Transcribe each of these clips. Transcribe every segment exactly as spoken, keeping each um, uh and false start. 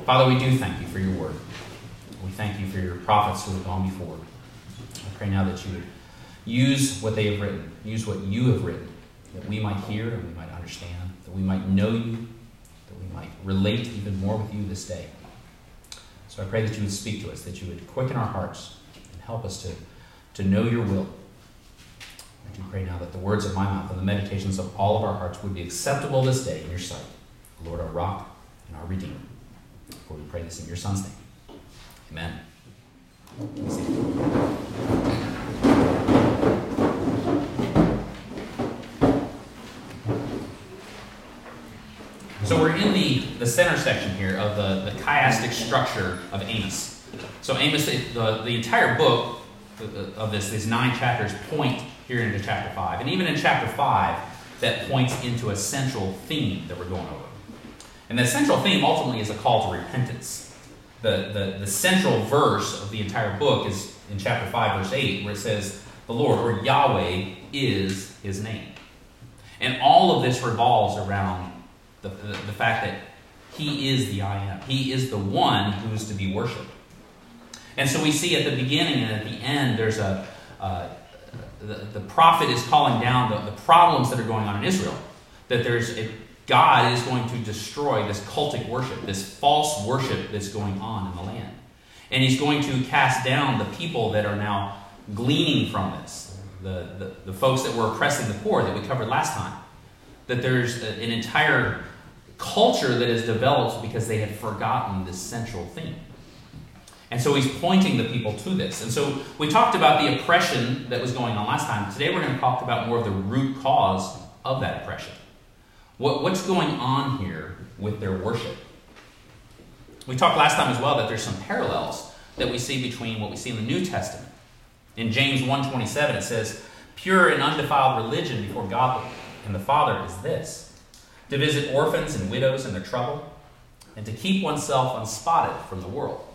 Father, we do thank you for your word. We thank you for your prophets who have gone before. I pray now that you would use what they have written, use what you have written, that we might hear and we might understand, that we might know you, that we might relate even more with you this day. So I pray that you would speak to us, that you would quicken our hearts and help us to, to know your will. I do pray now that the words of my mouth and the meditations of all of our hearts would be acceptable this day in your sight, Lord, our rock and our redeemer. For we pray this in your Son's name. Amen. So we're in the, the center section here of the, the chiastic structure of Amos. So Amos, the, the entire book of this, these nine chapters point here into chapter five. And even in chapter five, that points into a central theme that we're going over. And the central theme ultimately is a call to repentance. The, the, the central verse of the entire book is in chapter five, verse eight, where it says, the Lord, or Yahweh, is his name. And all of this revolves around the, the, the fact that he is the I am. He is the one who is to be worshipped. And so we see at the beginning and at the end, there's a... Uh, the, the prophet is calling down the, the problems that are going on in Israel. That there's... A, God is going to destroy this cultic worship, this false worship that's going on in the land. And he's going to cast down the people that are now gleaning from this, the, the, the folks that were oppressing the poor that we covered last time. That there's a, an entire culture that has developed because they had forgotten this central theme. And so he's pointing the people to this. And so we talked about the oppression that was going on last time. Today we're going to talk about more of the root cause of that oppression. What, what's going on here with their worship? We talked last time as well that there's some parallels that we see between what we see in the New Testament. In James one twenty-seven, it says, pure and undefiled religion before God and the Father is this, to visit orphans and widows in their trouble, and to keep oneself unspotted from the world.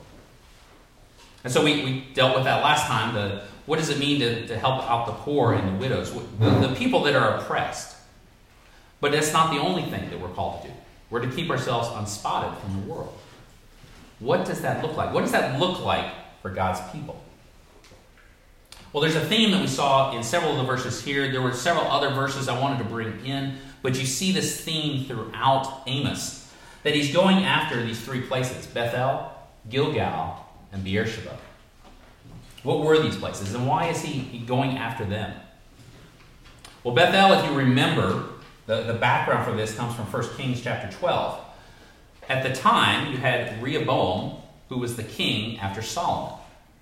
And so we, we dealt with that last time. The, what does it mean to, to help out the poor and the widows, the, the people that are oppressed? But that's not the only thing that we're called to do. We're to keep ourselves unspotted from the world. What does that look like? What does that look like for God's people? Well, there's a theme that we saw in several of the verses here. There were several other verses I wanted to bring in, but you see this theme throughout Amos, that he's going after these three places, Bethel, Gilgal, and Beersheba. What were these places, and why is he going after them? Well, Bethel, if you remember, The, the background for this comes from First Kings chapter twelve. At the time, you had Rehoboam, who was the king after Solomon.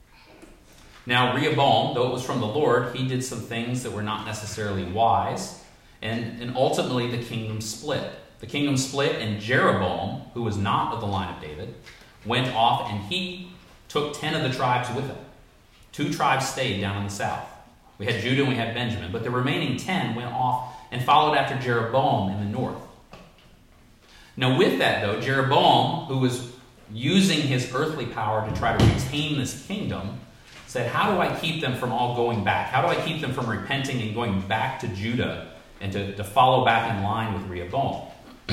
Now, Rehoboam, though it was from the Lord, he did some things that were not necessarily wise, and, and ultimately the kingdom split. The kingdom split, and Jeroboam, who was not of the line of David, went off, and he took ten of the tribes with him. Two tribes stayed down in the south. We had Judah and we had Benjamin, but the remaining ten went off and followed after Jeroboam in the north. Now with that, though, Jeroboam, who was using his earthly power to try to retain this kingdom, said, how do I keep them from all going back? How do I keep them from repenting and going back to Judah and to, to follow back in line with Rehoboam?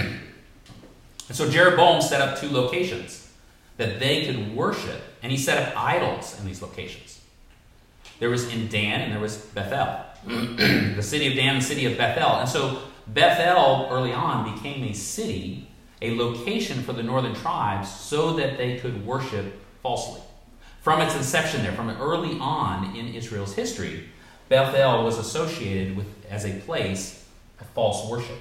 And so Jeroboam set up two locations that they could worship, and he set up idols in these locations. There was in Dan and there was Bethel. The city of Dan and the city of Bethel. And so Bethel early on became a city, a location for the northern tribes so that they could worship falsely. From its inception there, from early on in Israel's history, Bethel was associated with as a place of false worship.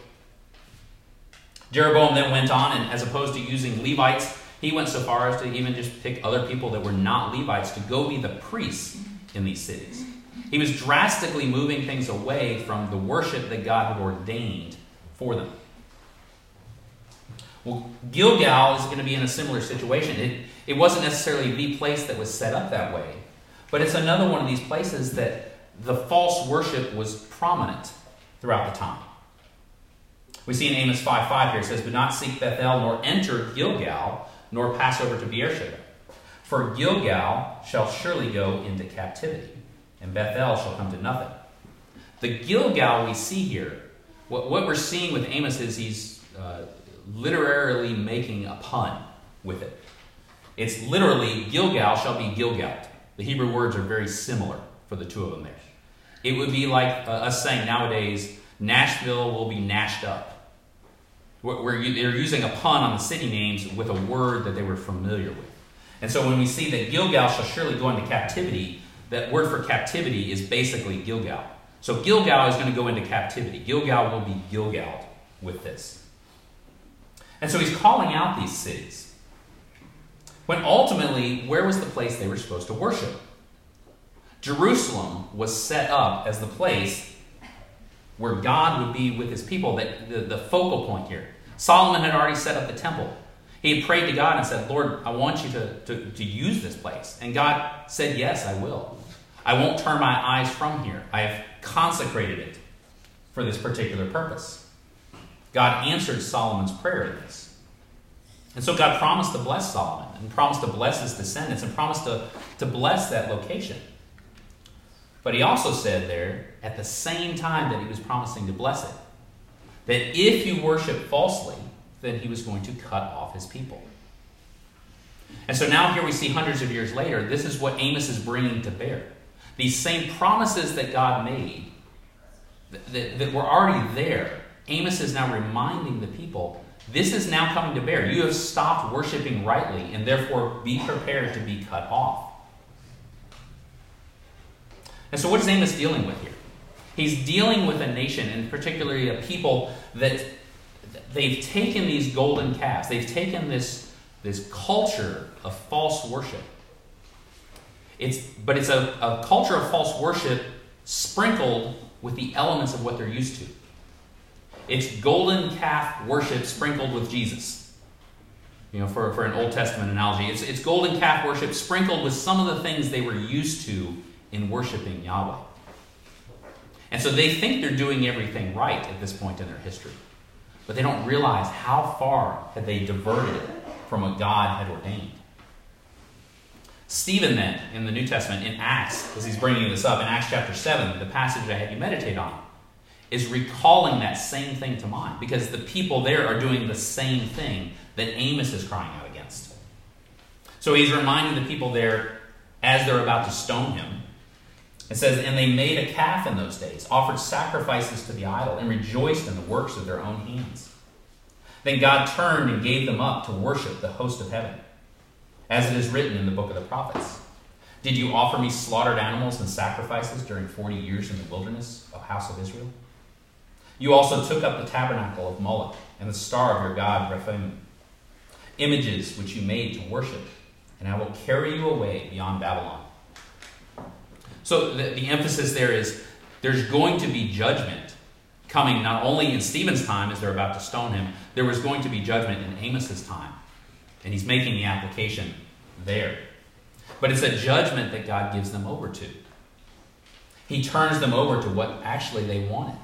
Jeroboam then went on, and as opposed to using Levites, he went so far as to even just pick other people that were not Levites to go be the priests in these cities. He was drastically moving things away from the worship that God had ordained for them. Well, Gilgal is going to be in a similar situation. It, it wasn't necessarily the place that was set up that way, but it's another one of these places that the false worship was prominent throughout the time. We see in Amos five five here, it says, "Do not seek Bethel, nor enter Gilgal, nor pass over to Beersheba. For Gilgal shall surely go into captivity, and Bethel shall come to nothing." The Gilgal we see here, what, what we're seeing with Amos is he's uh, literarily making a pun. with it. It's literally, Gilgal shall be Gilgal. The Hebrew words are very similar for the two of them there. It would be like uh, us saying nowadays, Nashville will be nashed up. Where they're using a pun on the city names with a word that they were familiar with. And so when we see that Gilgal shall surely go into captivity, that word for captivity is basically Gilgal. So Gilgal is going to go into captivity. Gilgal will be Gilgal with this. And so he's calling out these cities. When ultimately, where was the place they were supposed to worship? Jerusalem was set up as the place where God would be with his people, that the, the focal point here. Solomon had already set up the temple. He had prayed to God and said, Lord, I want you to, to, to use this place. And God said, yes, I will. I won't turn my eyes from here. I have consecrated it for this particular purpose. God answered Solomon's prayer in this. And so God promised to bless Solomon and promised to bless his descendants and promised to, to bless that location. But he also said there, at the same time that he was promising to bless it, that if you worship falsely, then he was going to cut off his people. And so now here we see hundreds of years later, this is what Amos is bringing to bear. These same promises that God made, that, that were already there, Amos is now reminding the people, this is now coming to bear. You have stopped worshiping rightly, and therefore be prepared to be cut off. And so what is Amos dealing with here? He's dealing with a nation, and particularly a people, that they've taken these golden calves. They've taken this, this culture of false worship. It's, but it's a, a culture of false worship sprinkled with the elements of what they're used to. It's golden calf worship sprinkled with Jesus. You know, for, for an Old Testament analogy, it's, it's golden calf worship sprinkled with some of the things they were used to in worshiping Yahweh. And so they think they're doing everything right at this point in their history. But they don't realize how far had they diverted from what God had ordained. Stephen then, in the New Testament, in Acts, as he's bringing this up, in Acts chapter seven, the passage I had you meditate on, is recalling that same thing to mind. Because the people there are doing the same thing that Amos is crying out against. So he's reminding the people there, as they're about to stone him, it says, and they made a calf in those days, offered sacrifices to the idol, and rejoiced in the works of their own hands. Then God turned and gave them up to worship the host of heaven, as it is written in the book of the prophets. Did you offer me slaughtered animals and sacrifices during forty years in the wilderness, O house of Israel? You also took up the tabernacle of Moloch and the star of your god Rephaim, images which you made to worship, and I will carry you away beyond Babylon. So the, the emphasis there is there's going to be judgment coming not only in Stephen's time as they're about to stone him, there was going to be judgment in Amos's time. And he's making the application there. But it's a judgment that God gives them over to. He turns them over to what actually they wanted.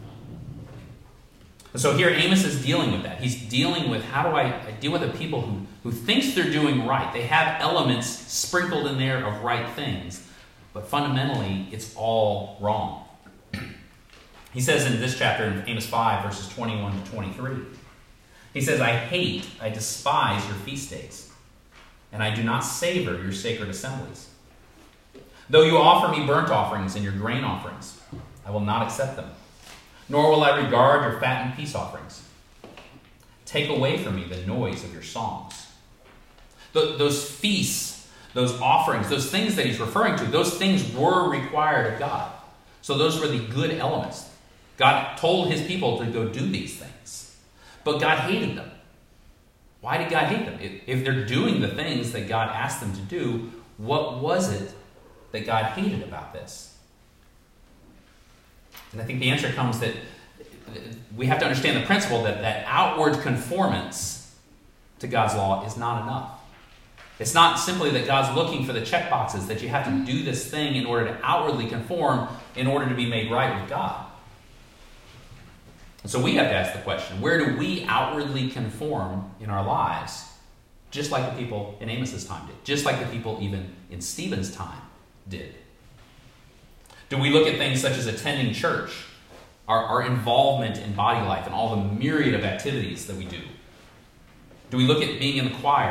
And so here Amos is dealing with that. He's dealing with how do I, I deal with the people who, who thinks they're doing right. They have elements sprinkled in there of right things. But fundamentally, it's all wrong. He says in this chapter, in Amos five, verses twenty-one to twenty-three, he says, I hate, I despise your feast days, and I do not savor your sacred assemblies. Though you offer me burnt offerings and your grain offerings, I will not accept them, nor will I regard your fat and peace offerings. Take away from me the noise of your songs. Th- those feasts, those offerings, those things that he's referring to, those things were required of God. So those were the good elements. God told his people to go do these things. But God hated them. Why did God hate them? If they're doing the things that God asked them to do, what was it that God hated about this? And I think the answer comes that we have to understand the principle that that outward conformance to God's law is not enough. It's not simply that God's looking for the check boxes, that you have to do this thing in order to outwardly conform in order to be made right with God. And so we have to ask the question, where do we outwardly conform in our lives, just like the people in Amos's time did, just like the people even in Stephen's time did? Do we look at things such as attending church, our, our involvement in body life, and all the myriad of activities that we do? Do we look at being in the choir,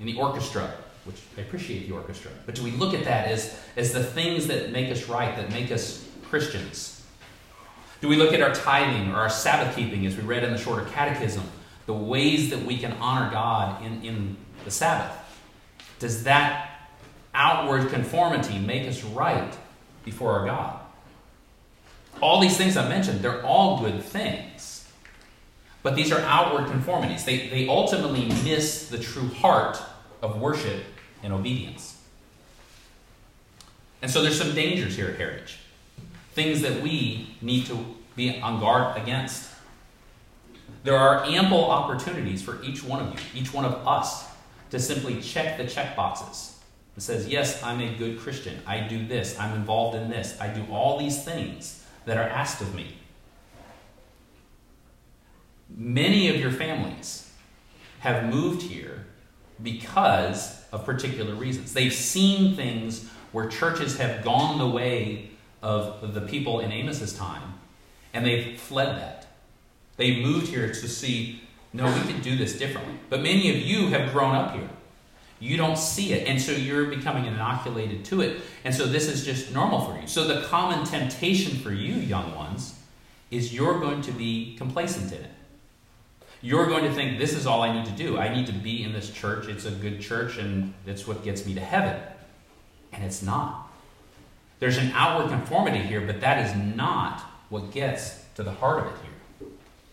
in the orchestra, which I appreciate the orchestra, but do we look at that as, as the things that make us right, that make us Christians? Do we look at our tithing or our Sabbath keeping, as we read in the shorter catechism, the ways that we can honor God in, in the Sabbath? Does that outward conformity make us right before our God? All these things I mentioned, they're all good things. But these are outward conformities. They, they ultimately miss the true heart of worship and obedience. And so there's some dangers here at Heritage. Things that we need to be on guard against. There are ample opportunities for each one of you, each one of us, to simply check the check boxes. It says, yes, I'm a good Christian. I do this. I'm involved in this. I do all these things that are asked of me. Many of your families have moved here because of particular reasons. They've seen things where churches have gone the way of the people in Amos's time, and they've fled that. They moved here to see, no, we can do this differently. But many of you have grown up here. You don't see it, and so you're becoming inoculated to it. And so this is just normal for you. So the common temptation for you, young ones, is you're going to be complacent in it. You're going to think, this is all I need to do. I need to be in this church. It's a good church, and it's what gets me to heaven. And it's not. There's an outward conformity here, but that is not what gets to the heart of it here.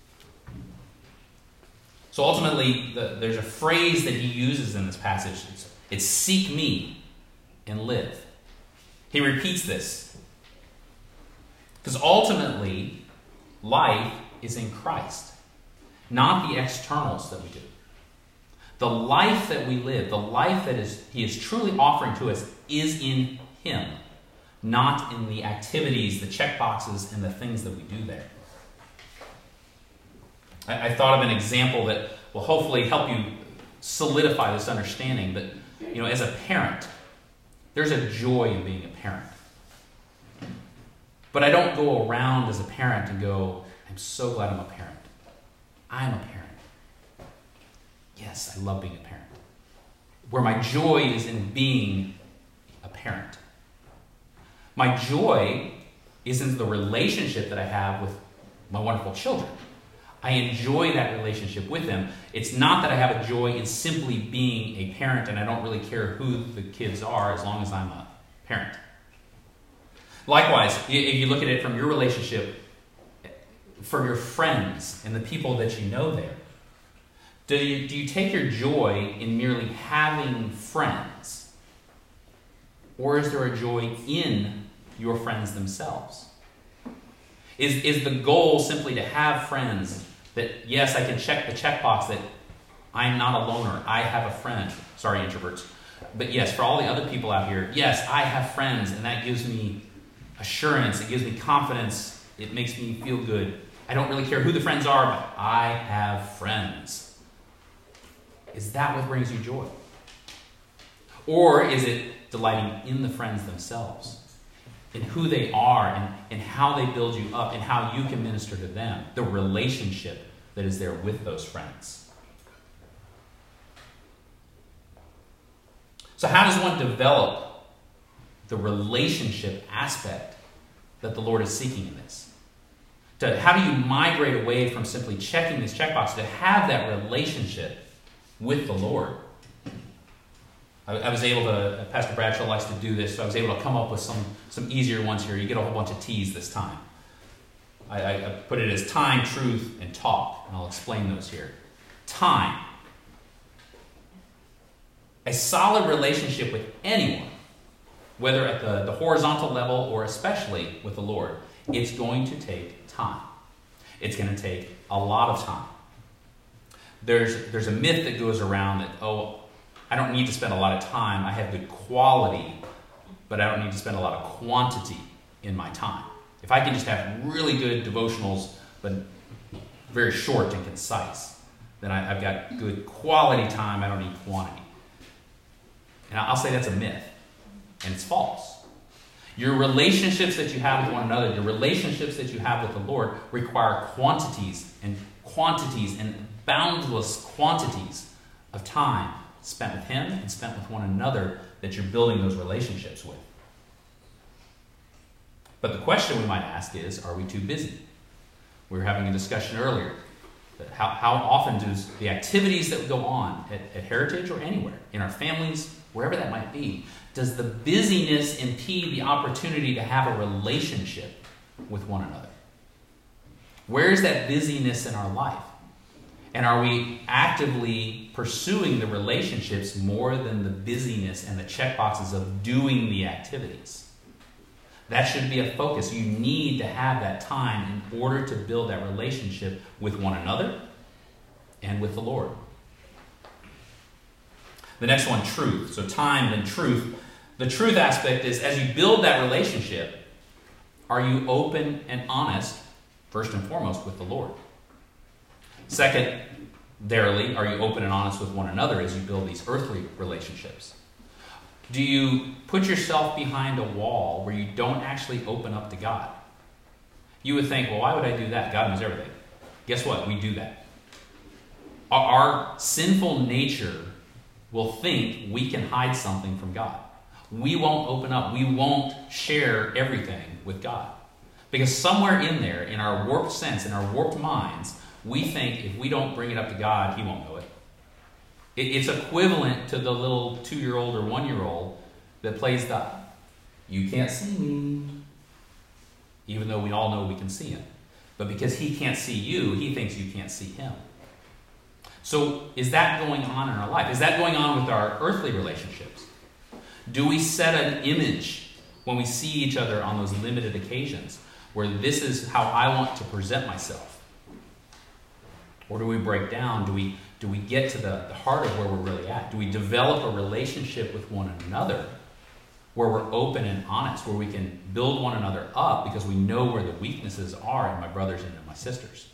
So ultimately, the, there's a phrase that he uses in this passage. It's, it's seek me and live. He repeats this. Because ultimately, life is in Christ, not the externals that we do. The life that we live, the life that is he is truly offering to us, is in him, not in the activities, the check boxes, and the things that we do there. I, I thought of an example that will hopefully help you solidify this understanding. But, you know, as a parent, there's a joy in being a parent. But I don't go around as a parent and go, I'm so glad I'm a parent. I'm a parent. Yes, I love being a parent. Where my joy is in being a parent. My joy is in the relationship that I have with my wonderful children. I enjoy that relationship with them. It's not that I have a joy in simply being a parent and I don't really care who the kids are as long as I'm a parent. Likewise, if you look at it from your relationship for your friends and the people that you know there, do you, do you take your joy in merely having friends? Or is there a joy in your friends themselves? Is, is the goal simply to have friends that, yes, I can check the checkbox that I'm not a loner, I have a friend. Sorry, introverts. But yes, for all the other people out here, yes, I have friends, and that gives me assurance, it gives me confidence, it makes me feel good. I don't really care who the friends are, but I have friends. Is that what brings you joy? Or is it delighting in the friends themselves? In who they are and, and how they build you up and how you can minister to them, the relationship that is there with those friends. So how does one develop the relationship aspect that the Lord is seeking in this? To, how do you migrate away from simply checking this checkbox to have that relationship with the Lord? I was able to, Pastor Bradshaw likes to do this, so I was able to come up with some, some easier ones here. You get a whole bunch of T's this time. I, I, I put it as time, truth, and talk, and I'll explain those here. Time. A solid relationship with anyone, whether at the, the horizontal level or especially with the Lord, it's going to take time. It's going to take a lot of time. There's, there's a myth that goes around that, oh, I don't need to spend a lot of time. I have good quality, but I don't need to spend a lot of quantity in my time. If I can just have really good devotionals, but very short and concise, then I, I've got good quality time. I don't need quantity. And I'll say that's a myth, and it's false. Your relationships that you have with one another, your relationships that you have with the Lord require quantities and quantities and boundless quantities of time spent with him and spent with one another that you're building those relationships with. But the question we might ask is, are we too busy? We were having a discussion earlier. That how, how often do the activities that go on at, at Heritage or anywhere, in our families, wherever that might be, does the busyness impede the opportunity to have a relationship with one another? Where is that busyness in our life? And are we actively pursuing the relationships more than the busyness and the checkboxes of doing the activities? That should be a focus. You need to have that time in order to build that relationship with one another and with the Lord. The next one, truth. So time and truth. The truth aspect is, as you build that relationship, are you open and honest, first and foremost, with the Lord? Secondarily, are you open and honest with one another as you build these earthly relationships? Do you put yourself behind a wall where you don't actually open up to God? You would think, well, why would I do that? God knows everything. Guess what? We do that. Our, our sinful nature will think we can hide something from God. We won't open up. We won't share everything with God. Because somewhere in there, in our warped sense, in our warped minds, we think if we don't bring it up to God, he won't know it. It's equivalent to the little two-year-old or one-year-old that plays the, you can't see me, even though we all know we can see him. But because he can't see you, he thinks you can't see him. So is that going on in our life? Is that going on with our earthly relationships? Do we set an image when we see each other on those limited occasions where this is how I want to present myself? Or do we break down? Do we Do we get to the, the heart of where we're really at? Do we develop a relationship with one another where we're open and honest, where we can build one another up because we know where the weaknesses are in my brothers and in my sisters?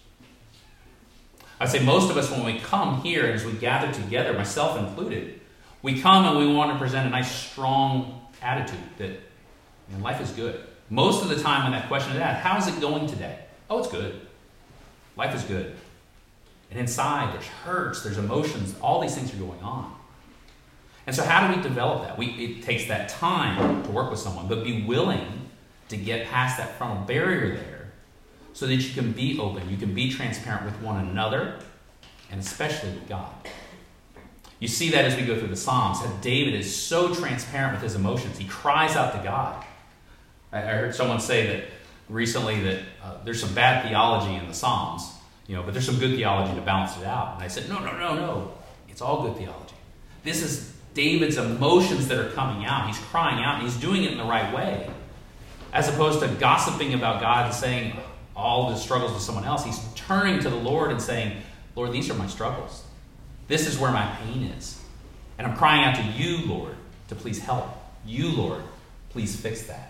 I'd say most of us, when we come here and as we gather together, myself included, we come and we want to present a nice, strong attitude that you know, life is good. Most of the time when that question is asked, how is it going today? Oh, it's good. Life is good. And inside, there's hurts, there's emotions, all these things are going on. And so how do we develop that? We, it takes that time to work with someone, but be willing to get past that frontal barrier there so that you can be open, you can be transparent with one another, and especially with God. You see that as we go through the Psalms, that David is so transparent with his emotions. He cries out to God. I, I heard someone say that recently that uh, there's some bad theology in the Psalms, you know, but there's some good theology to balance it out. And I said, no, no, no, no. It's all good theology. This is David's emotions that are coming out. He's crying out, and he's doing it in the right way. As opposed to gossiping about God and saying all the struggles with someone else, he's turning to the Lord and saying, Lord, these are my struggles. This is where my pain is. And I'm crying out to you, Lord, to please help. You, Lord, please fix that.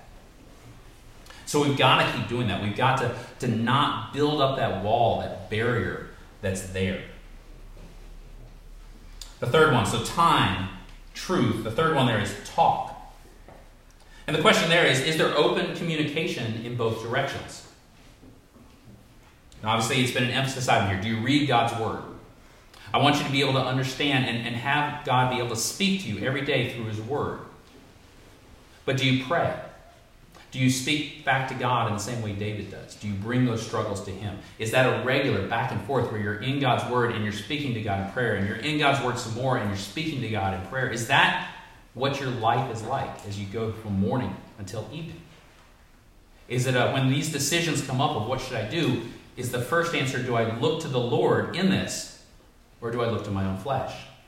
So we've got to keep doing that. We've got to, to not build up that wall, that barrier that's there. The third one, so time, truth. The third one there is talk. And the question there is, is there open communication in both directions? Now, obviously, it's been an emphasis item here. Do you read God's Word? I want you to be able to understand and, and have God be able to speak to you every day through His Word. But do you pray? Do you speak back to God in the same way David does? Do you bring those struggles to Him? Is that a regular back and forth where you're in God's Word and you're speaking to God in prayer, and you're in God's Word some more and you're speaking to God in prayer? Is that what your life is like as you go from morning until evening? Is it a, when these decisions come up of what should I do, is the first answer, do I look to the Lord in this, or do I look to my own flesh?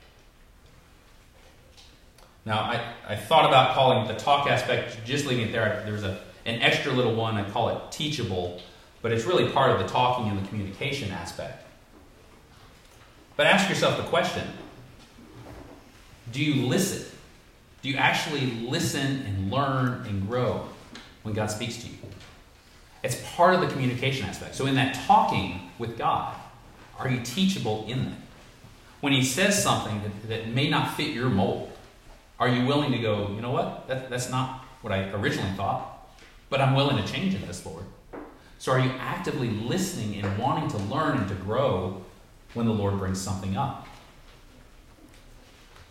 Now, I, I thought about calling the talk aspect, just leaving it there. There's a, an extra little one, I call it teachable, but it's really part of the talking and the communication aspect. But ask yourself the question, do you listen? Do you actually listen and learn and grow when God speaks to you? It's part of the communication aspect. So in that talking with God, are you teachable in that? When He says something that, that may not fit your mold, are you willing to go, you know what, that, that's not what I originally thought, but I'm willing to change in this, Lord. So are you actively listening and wanting to learn and to grow when the Lord brings something up?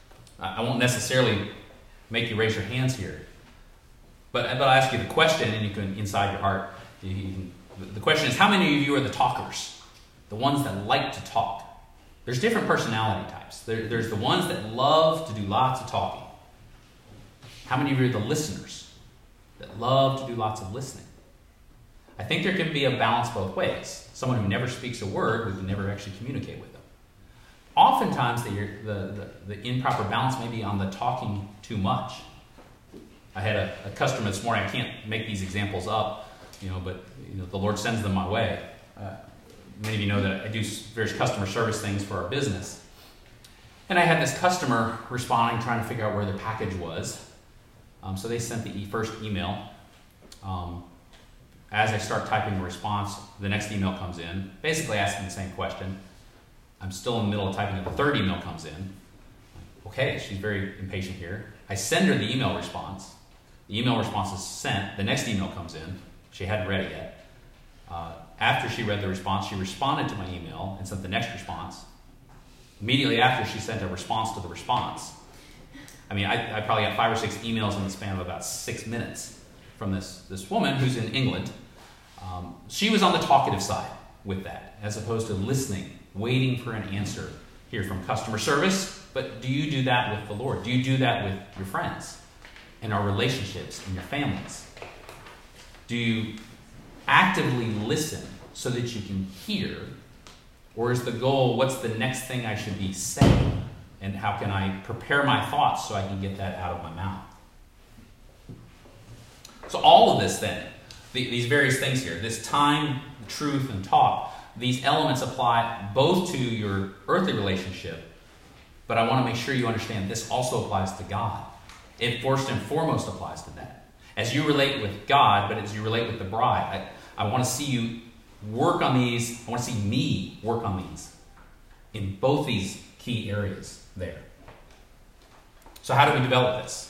I won't necessarily make you raise your hands here. But, but I'll ask you the question, and you can, inside your heart, you can, the question is, how many of you are the talkers? The ones that like to talk. There's different personality types. There, there's the ones that love to do lots of talking. How many of you are the listeners that love to do lots of listening? I think there can be a balance both ways. Someone who never speaks a word, we can never actually communicate with them. Oftentimes, the, the, the, the improper balance may be on the talking too much. I had a, a customer this morning. I can't make these examples up, you know, but you know, the Lord sends them my way. Uh, many of you know that I do various customer service things for our business. And I had this customer responding, trying to figure out where their package was. Um, so they sent the e- first email. Um, as I start typing a response, the next email comes in, basically asking the same question. I'm still in the middle of typing it. The third email comes in. Okay, she's very impatient here. I send her the email response. The email response is sent. The next email comes in. She hadn't read it yet. Uh, after she read the response, she responded to my email and sent the next response. Immediately after, she sent a response to the response. I mean, I, I probably got five or six emails in the span of about six minutes from this, this woman who's in England. Um, she was on the talkative side with that, as opposed to listening, waiting for an answer here from customer service. But do you do that with the Lord? Do you do that with your friends and our relationships and your families? Do you actively listen so that you can hear? Or is the goal, what's the next thing I should be saying? And how can I prepare my thoughts so I can get that out of my mouth? So all of this then, the, these various things here, this time, truth, and talk, these elements apply both to your earthly relationship, but I want to make sure you understand this also applies to God. It first and foremost applies to that. As you relate with God, but as you relate with the bride, I, I want to see you work on these. I want to see me work on these in both these key areas there. So how do we develop this?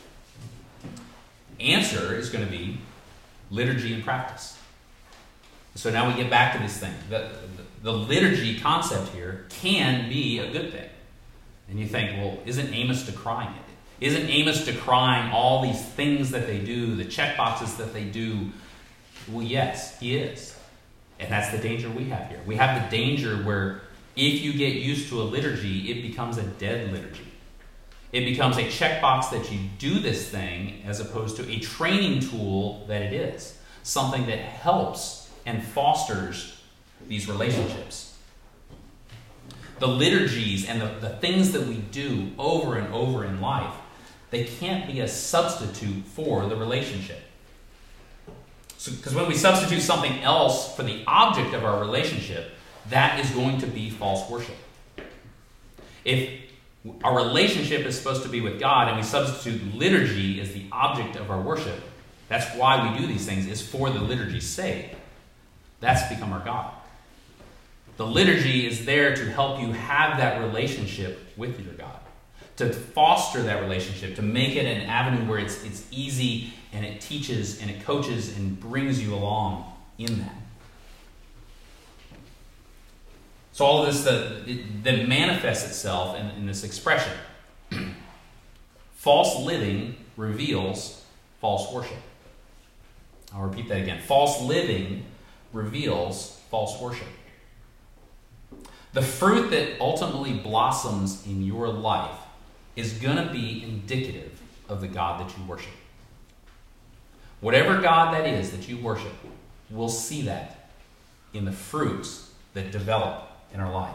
Answer is going to be liturgy and practice. So now we get back to this thing. The, the, the liturgy concept here can be a good thing. And you think, well, isn't Amos decrying it? Isn't Amos decrying all these things that they do, the check boxes that they do? Well, yes, he is. And that's the danger we have here. We have the danger where if you get used to a liturgy, it becomes a dead liturgy. It becomes a checkbox that you do this thing as opposed to a training tool that it is. Something that helps and fosters these relationships. The liturgies and the, the things that we do over and over in life, they can't be a substitute for the relationship. Because when we substitute something else for the object of our relationship, that is going to be false worship. If our relationship is supposed to be with God and we substitute liturgy as the object of our worship, that's why we do these things, is for the liturgy's sake. That's become our God. The liturgy is there to help you have that relationship with your God, to foster that relationship, to make it an avenue where it's, it's easy and it teaches and it coaches and brings you along in that. So all of this that, that manifests itself in, in this expression. False living reveals false worship. I'll repeat that again. False living reveals false worship. The fruit that ultimately blossoms in your life is going to be indicative of the God that you worship. Whatever God that is that you worship, we'll see that in the fruits that develop in our life.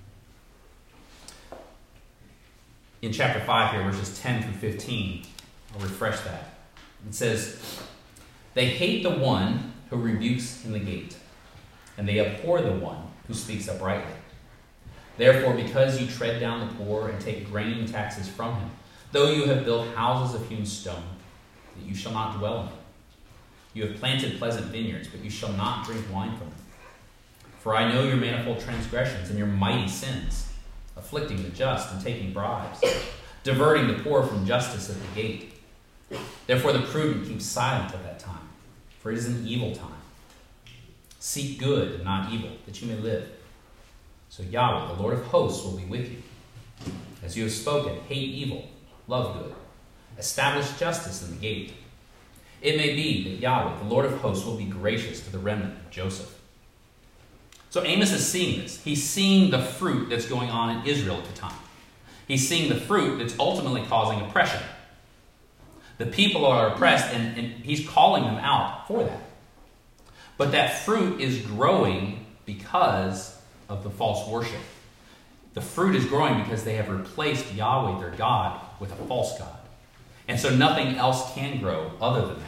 In chapter five here, verses ten through fifteen, I'll refresh that. It says, "They hate the one who rebukes in the gate, and they abhor the one who speaks uprightly. Therefore, because you tread down the poor and take grain taxes from him, though you have built houses of hewn stone, that you shall not dwell in them. You have planted pleasant vineyards, but you shall not drink wine from them. For I know your manifold transgressions and your mighty sins, afflicting the just and taking bribes, diverting the poor from justice at the gate. Therefore the prudent keep silent at that time, for it is an evil time. Seek good and not evil, that you may live. So Yahweh, the Lord of hosts, will be with you. As you have spoken, hate evil, love good. Establish justice in the gate. It may be that Yahweh, the Lord of hosts, will be gracious to the remnant of Joseph. So Amos is seeing this. He's seeing the fruit that's going on in Israel at the time. He's seeing the fruit that's ultimately causing oppression. The people are oppressed, and, and he's calling them out for that. But that fruit is growing because of the false worship. The fruit is growing because they have replaced Yahweh, their God, with a false god. And so nothing else can grow other than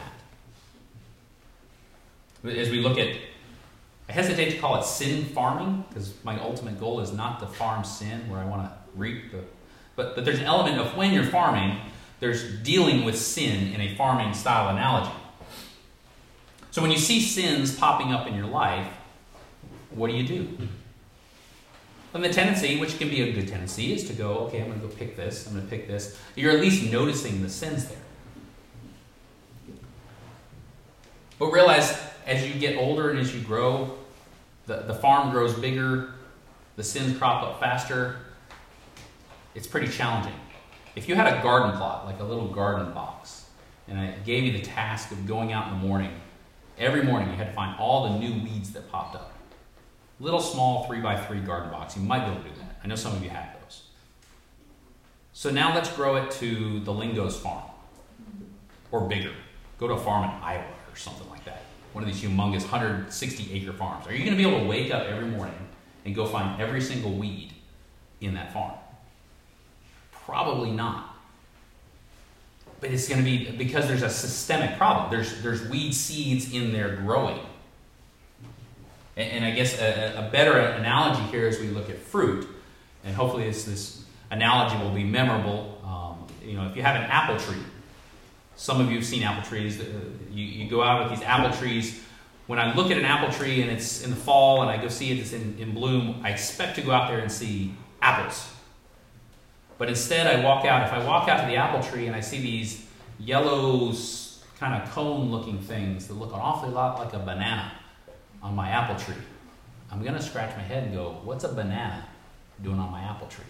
that. As we look at, I hesitate to call it sin farming, because my ultimate goal is not to farm sin where I want to reap the... But, but there's an element of when you're farming, there's dealing with sin in a farming style analogy. So when you see sins popping up in your life, what do you do? And the tendency, which can be a good tendency, is to go, okay, I'm going to go pick this, I'm going to pick this. You're at least noticing the sins there. But realize, as you get older and as you grow, the, the farm grows bigger, the sins crop up faster. It's pretty challenging. If you had a garden plot, like a little garden box, and I gave you the task of going out in the morning, every morning you had to find all the new weeds that popped up. Little small three by three garden box. You might be able to do that. I know some of you have those. So now let's grow it to the Lingo's farm. Or bigger. Go to a farm in Iowa or something like that. One of these humongous one hundred sixty acre farms. Are you going to be able to wake up every morning and go find every single weed in that farm? Probably not. But it's going to be because there's a systemic problem. There's, there's weed seeds in there growing. And, and I guess a, a better analogy here as we look at fruit, and hopefully this, this analogy will be memorable. Um, you know, if you have an apple tree, some of you have seen apple trees. Uh, you, you go out with these apple trees. When I look at an apple tree and it's in the fall and I go see it, it's in, in bloom, I expect to go out there and see apples. But instead I walk out, if I walk out to the apple tree and I see these yellow kind of cone looking things that look an awfully lot like a banana on my apple tree, I'm going to scratch my head and go, what's a banana doing on my apple tree?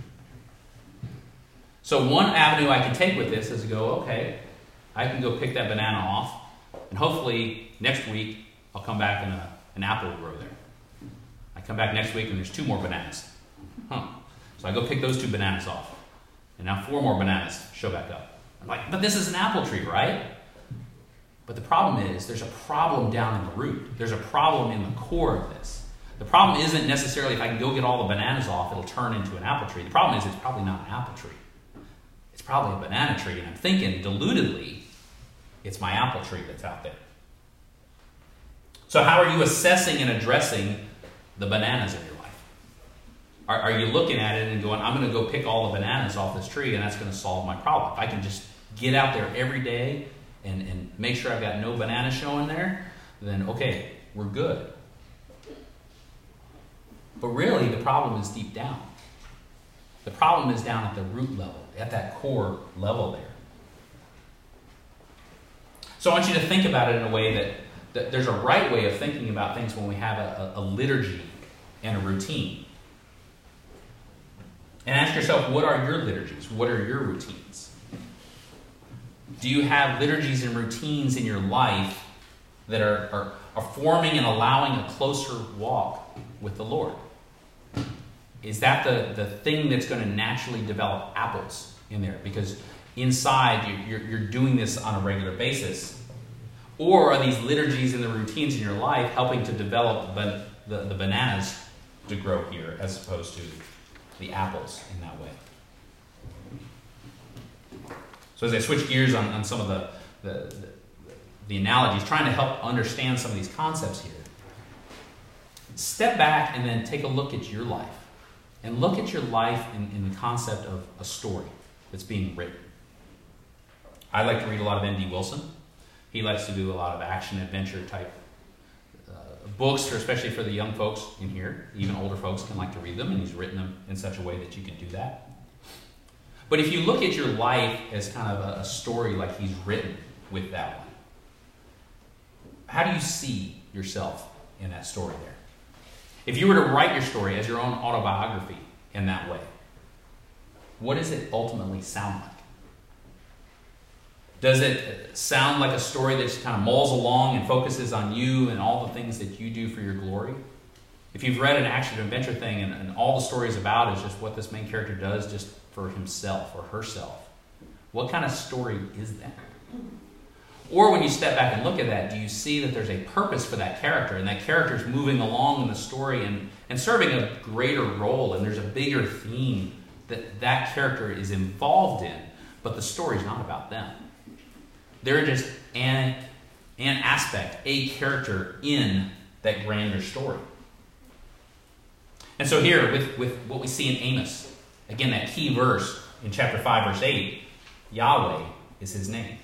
So one avenue I can take with this is to go, okay, I can go pick that banana off, and hopefully next week I'll come back and a, an apple will grow there. I come back next week and there's two more bananas. Huh. So I go pick those two bananas off. And now four more bananas show back up. I'm like, but this is an apple tree, right? But the problem is, there's a problem down in the root. There's a problem in the core of this. The problem isn't necessarily if I can go get all the bananas off, it'll turn into an apple tree. The problem is it's probably not an apple tree. It's probably a banana tree. And I'm thinking, deludedly, it's my apple tree that's out there. So how are you assessing and addressing the bananas in your life? Are, are you looking at it and going, I'm going to go pick all the bananas off this tree and that's going to solve my problem? If I can just get out there every day and, and make sure I've got no bananas showing there, then okay, we're good. But really, the problem is deep down. The problem is down at the root level, at that core level there. So I want you to think about it in a way that, that there's a right way of thinking about things when we have a, a liturgy and a routine. And ask yourself, what are your liturgies? What are your routines? Do you have liturgies and routines in your life that are, are, are forming and allowing a closer walk with the Lord? Is that the, the thing that's going to naturally develop apples in there? Because inside you, you're, you're doing this on a regular basis. Or are these liturgies and the routines in your life helping to develop the, the, the bananas to grow here as opposed to the apples in that way? So as I switch gears on, on some of the, the, the, the analogies, trying to help understand some of these concepts here, step back and then take a look at your life. And look at your life in, in the concept of a story that's being written. I like to read a lot of N D Wilson. He likes to do a lot of action adventure type books, or especially for the young folks in here. Even older folks can like to read them, and he's written them in such a way that you can do that. But if you look at your life as kind of a, a story like he's written with that one, how do you see yourself in that story there? If you were to write your story as your own autobiography in that way, what does it ultimately sound like? Does it sound like a story that just kind of mulls along and focuses on you and all the things that you do for your glory? If you've read an action-adventure thing and, and all the story is about is just what this main character does just for himself or herself, what kind of story is that? Or when you step back and look at that, do you see that there's a purpose for that character, and that character is moving along in the story and, and serving a greater role, and there's a bigger theme that that character is involved in, but the story's not about them. They're just an, an aspect, a character in that grander story. And so here, with, with what we see in Amos, again, that key verse in chapter five, verse eight, Yahweh is his name.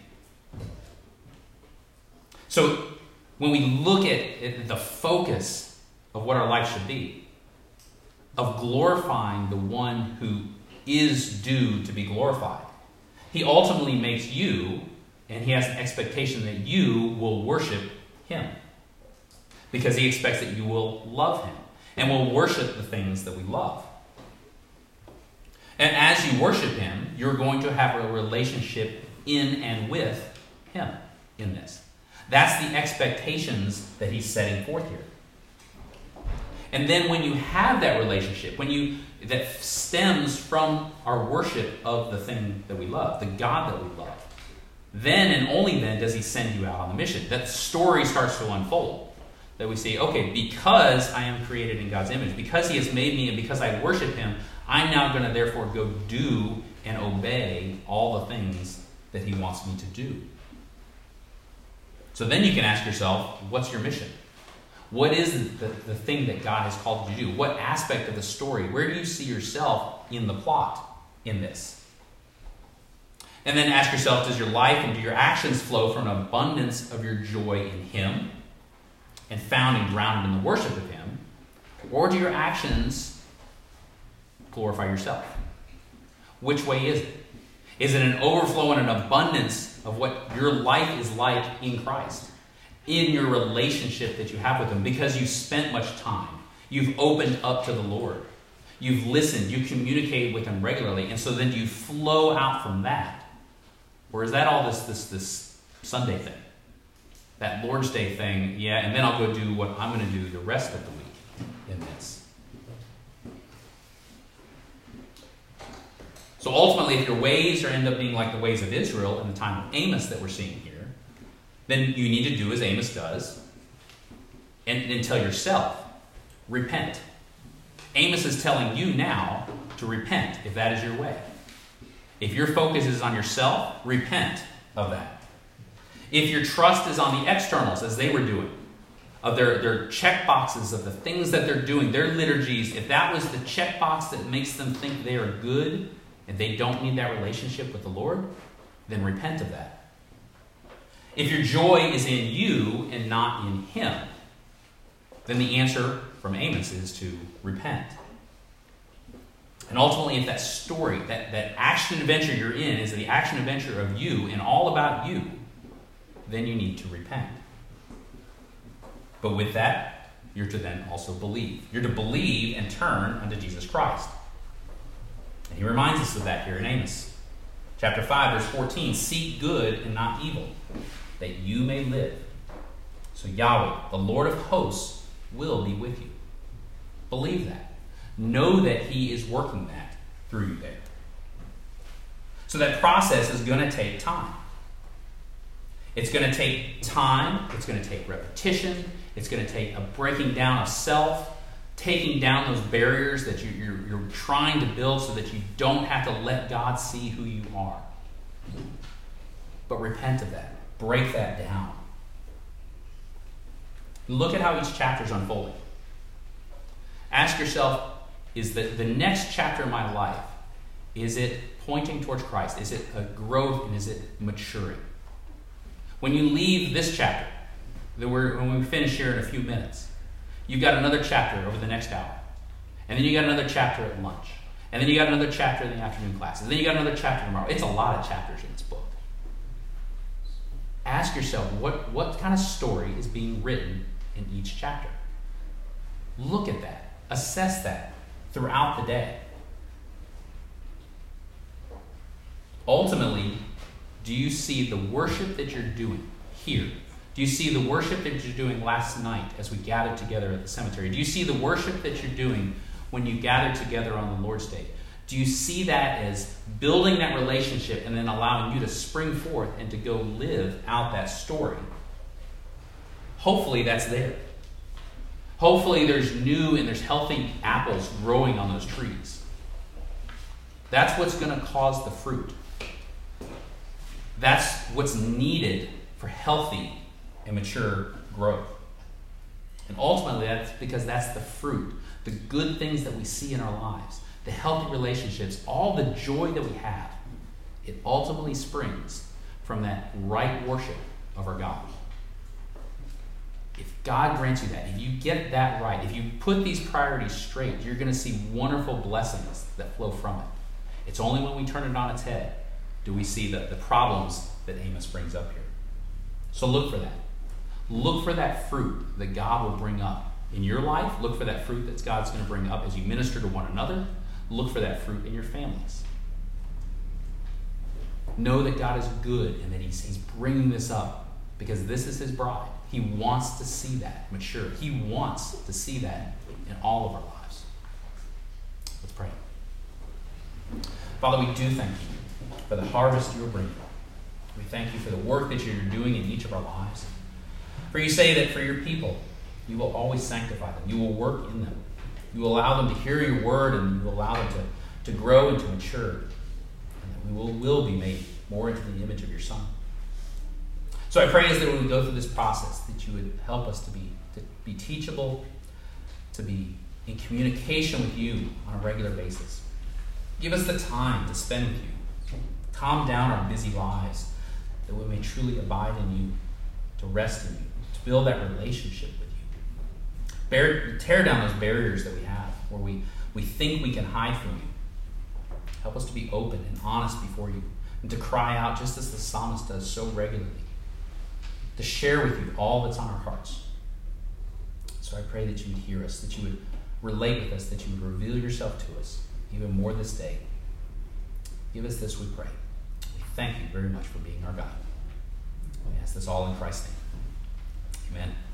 So when we look at, at the focus of what our life should be, of glorifying the one who is due to be glorified, he ultimately makes you, and he has an expectation that you will worship him, because he expects that you will love him and will worship the things that we love. And as you worship him, you're going to have a relationship in and with him in this. That's the expectations that he's setting forth here. And then when you have that relationship, when you that stems from our worship of the thing that we love, the God that we love, then and only then does he send you out on the mission. That story starts to unfold. That we see, okay, because I am created in God's image, because he has made me and because I worship him, I'm now going to therefore go do and obey all the things that he wants me to do. So then you can ask yourself, what's your mission? What is the, the thing that God has called you to do? What aspect of the story? Where do you see yourself in the plot in this? And then ask yourself, does your life and do your actions flow from an abundance of your joy in him and found and grounded in the worship of him? Or do your actions glorify yourself? Which way is it? Is it an overflow and an abundance of what your life is like in Christ, in your relationship that you have with him, because you've spent much time, you've opened up to the Lord, you've listened, you communicate with him regularly, and so then you flow out from that? Or is that all this this this Sunday thing, that Lord's Day thing? Yeah, and then I'll go do what I'm going to do the rest of the week in this. So ultimately, if your ways are end up being like the ways of Israel in the time of Amos that we're seeing here, then you need to do as Amos does and, and tell yourself, repent. Amos is telling you now to repent if that is your way. If your focus is on yourself, repent of that. If your trust is on the externals, as they were doing, of their, their check boxes of the things that they're doing, their liturgies, if that was the checkbox that makes them think they are good, and they don't need that relationship with the Lord, then repent of that. If your joy is in you and not in him, then the answer from Amos is to repent. And ultimately, if that story, that, that action-adventure you're in is the action-adventure of you and all about you, then you need to repent. But with that, you're to then also believe. You're to believe and turn unto Jesus Christ. And he reminds us of that here in Amos. Chapter five, verse fourteen, seek good and not evil, that you may live. So Yahweh, the Lord of hosts, will be with you. Believe that. Know that he is working that through you there. So that process is going to take time. It's going to take time. It's going to take repetition. It's going to take a breaking down of self, taking down those barriers that you, you're, you're trying to build so that you don't have to let God see who you are. But repent of that. Break that down. Look at how each chapter is unfolding. Ask yourself, is the, the next chapter of my life, is it pointing towards Christ? Is it a growth and is it maturing? When you leave this chapter, that we're, when we finish here in a few minutes, you've got another chapter over the next hour. And then you got another chapter at lunch. And then you got another chapter in the afternoon classes. And then you got another chapter tomorrow. It's a lot of chapters in this book. Ask yourself, what, what kind of story is being written in each chapter? Look at that. Assess that throughout the day. Ultimately, do you see the worship that you're doing here? Do you see the worship that you're doing last night as we gathered together at the cemetery? Do you see the worship that you're doing when you gather together on the Lord's Day? Do you see that as building that relationship and then allowing you to spring forth and to go live out that story? Hopefully that's there. Hopefully there's new and there's healthy apples growing on those trees. That's what's going to cause the fruit. That's what's needed for healthy and mature growth. And ultimately, that's because that's the fruit, the good things that we see in our lives, the healthy relationships, all the joy that we have. It ultimately springs from that right worship of our God. If God grants you that, if you get that right, if you put these priorities straight, you're going to see wonderful blessings that flow from it. It's only when we turn it on its head do we see the, the problems that Amos brings up here. So look for that. Look for that fruit that God will bring up in your life. Look for that fruit that God's going to bring up as you minister to one another. Look for that fruit in your families. Know that God is good and that he's, he's bringing this up because this is his bride. He wants to see that mature. He wants to see that in all of our lives. Let's pray. Father, we do thank you for the harvest you are bringing. We thank you for the work that you're doing in each of our lives. For you say that for your people, you will always sanctify them. You will work in them. You will allow them to hear your word, and you will allow them to, to grow and to mature. And that we will, will be made more into the image of your Son. So I pray as that when we go through this process, that you would help us to be, to be teachable, to be in communication with you on a regular basis. Give us the time to spend with you. Calm down our busy lives, that we may truly abide in you, to rest in you, to build that relationship with you. Bear, tear down those barriers that we have, where we, we think we can hide from you. Help us to be open and honest before you, and to cry out just as the psalmist does so regularly, to share with you all that's on our hearts. So I pray that you would hear us, that you would relate with us, that you would reveal yourself to us even more this day. Give us this, we pray. We thank you very much for being our God. We ask this all in Christ's name. Amen.